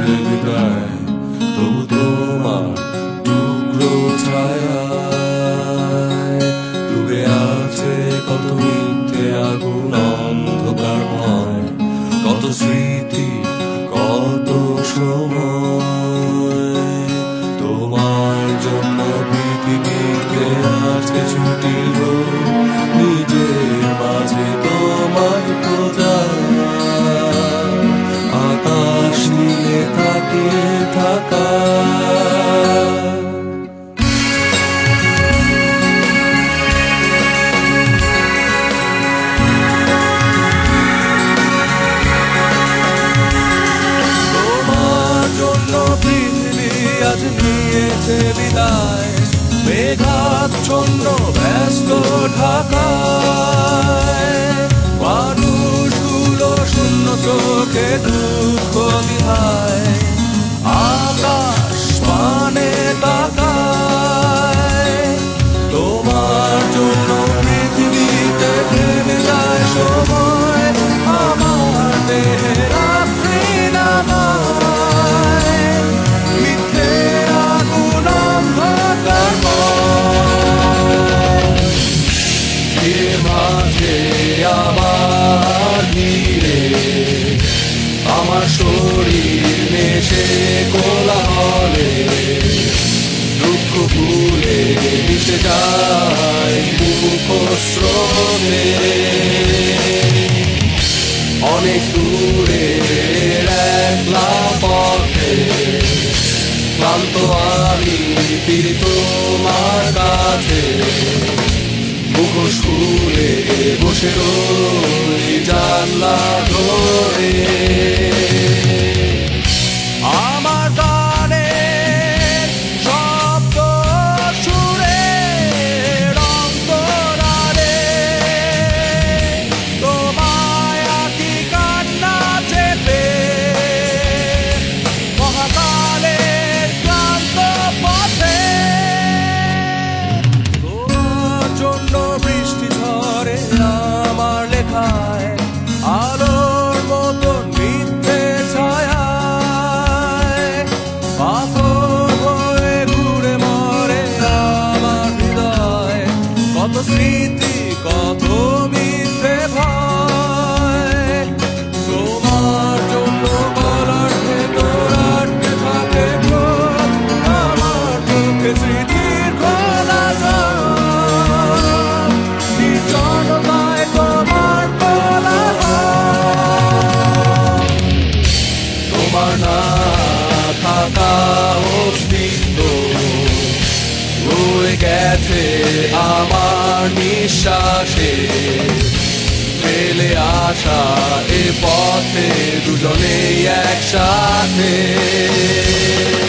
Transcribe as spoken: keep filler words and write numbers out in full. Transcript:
বিদায়, তবু তোমার টুকরো ছায়ায় ডুবে আছে কত মিথ্যে আগুন অন্ধকারময়, কত স্মৃতি কত সময়। তোমার জন্য পৃথিবীতে আজকে ছুটিল নিজের মাঝে তোমার খোঁজা, আকাশ নীলে তাকিয়ে থাকা। তোমার জন্য পৃথিবী আজ নিয়েছে বিদায়, মেঘাচ্ছন্ন ব্যস্ত ঢাকায় মানুষগুলো শূন্য চোখে দুঃখ বিহায়, আকাশ পানে তাকায়। তোমার জন্য পৃথিবীতে থেমে যায় সময়, আমার দেহে রাত্রি নামায়, মিথ্যে আগুন অন্ধকারময়। ভিড়ের মাঝে আমার ভিড়ে আমার শরীর নেশে কোলাহলে, দুঃখ ভুলে মিশে যায় মুখস্রোতে। অনেক দূরে একলা পথে ক্লান্ত আমি ফিরি তোমার কাছে, মুখোশ খুলে বসে রই জানলা ধরে। আমার গানের শব্দ সুরে অন্তরালে তোমায় আঁকি কান্না চেপে, মহাকালের ক্লান্ত পথে। তোমার জন্য বৃষ্টি ঝরে আমার লেখায়, আলোর মতন মিথ্যে ছায়ায় পাথর হয়ে ঘুরে মরে আমার হৃদয়, কত স্মৃতি কত মিথ্যে ভয়। তোমার জন্য গলার ভেতর আটকে থাকে চোখ, আমার চোখে স্মৃতির খোলা চোখ, নির্জনতায় তোমার কোলাহল। তোমার না থাকা অস্তিত্ব রয়ে গেছে আমার নিঃশ্বাসে, ফেলে আসা এ পথে দুজনেই একসাথে।